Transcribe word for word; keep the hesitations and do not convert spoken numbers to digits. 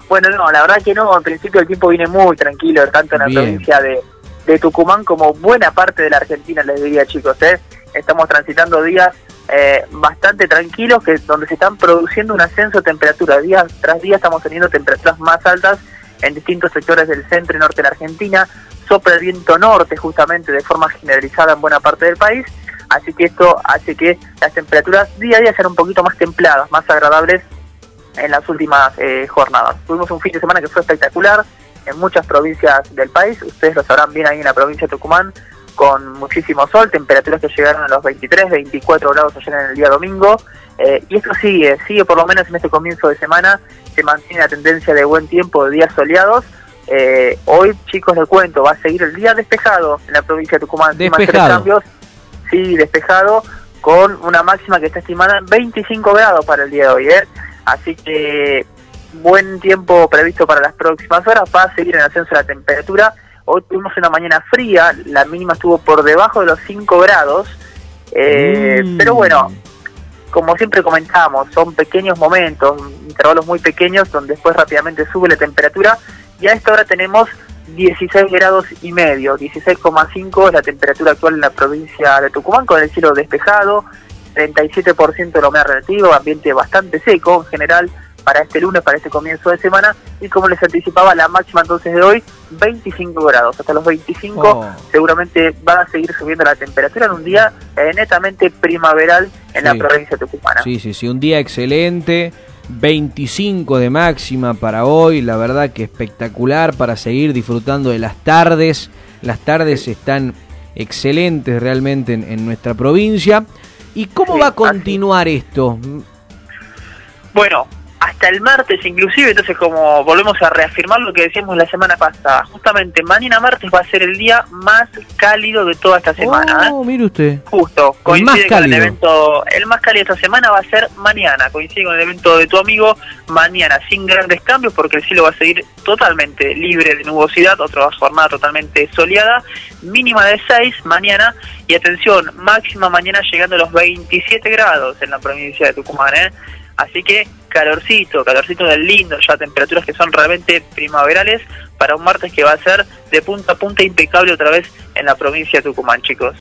Bueno, no, la verdad que no, en principio el tiempo viene muy tranquilo, tanto en la Bien. provincia de, de Tucumán como buena parte de la Argentina, les diría, chicos, ¿eh? Estamos transitando días eh, bastante tranquilos, que donde se están produciendo un ascenso de temperatura. Día tras día estamos teniendo temperaturas más altas en distintos sectores del centro y norte de la Argentina. Sopla el viento norte justamente de forma generalizada en buena parte del país, así que esto hace que las temperaturas día a día sean un poquito más templadas, más agradables en las últimas eh, jornadas. Tuvimos un fin de semana que fue espectacular en muchas provincias del país, ustedes lo sabrán bien ahí en la provincia de Tucumán, con muchísimo sol, temperaturas que llegaron a los veintitrés, veinticuatro grados ayer en el día domingo, eh, y esto sigue, sigue por lo menos en este comienzo de semana, se mantiene la tendencia de buen tiempo, de días soleados. Eh, hoy, chicos, les cuento, va a seguir el día despejado en la provincia de Tucumán, Despejado. Cambios, sí, despejado, con una máxima que está estimada en veinticinco grados para el día de hoy, ¿eh? Así que buen tiempo previsto para las próximas horas, va a seguir en ascenso la temperatura. Hoy tuvimos una mañana fría, la mínima estuvo por debajo de los cinco grados, eh, mm. pero bueno, como siempre comentamos, son pequeños momentos, intervalos muy pequeños, donde después rápidamente sube la temperatura, y a esta hora tenemos dieciséis grados y medio, dieciséis coma cinco es la temperatura actual en la provincia de Tucumán, con el cielo despejado, treinta y siete por ciento de la humedad relativa, ambiente bastante seco en general para este lunes, para este comienzo de semana, y como les anticipaba, la máxima entonces de hoy, veinticinco grados, hasta los veinticinco, oh. seguramente va a seguir subiendo la temperatura en un día eh, netamente primaveral en sí. la provincia tucumana. Sí, sí, sí, un día excelente, veinticinco de máxima para hoy, la verdad que espectacular para seguir disfrutando de las tardes, las tardes sí. están excelentes realmente en, en nuestra provincia. ¿Y cómo sí, va a continuar así. esto? Bueno, hasta el martes inclusive, entonces como volvemos a reafirmar lo que decíamos la semana pasada, justamente mañana martes va a ser el día más cálido de toda esta semana. Oh, ¿eh? Mire usted. Justo, coincide con el evento, el más cálido de esta semana va a ser mañana, coincide con el evento de tu amigo, mañana sin grandes cambios porque el cielo va a seguir totalmente libre de nubosidad, otra jornada totalmente soleada, mínima de seis mañana, y atención, máxima mañana llegando a los veintisiete grados en la provincia de Tucumán, ¿eh? Así que calorcito, calorcito del lindo, ya temperaturas que son realmente primaverales para un martes que va a ser de punta a punta impecable otra vez en la provincia de Tucumán, chicos.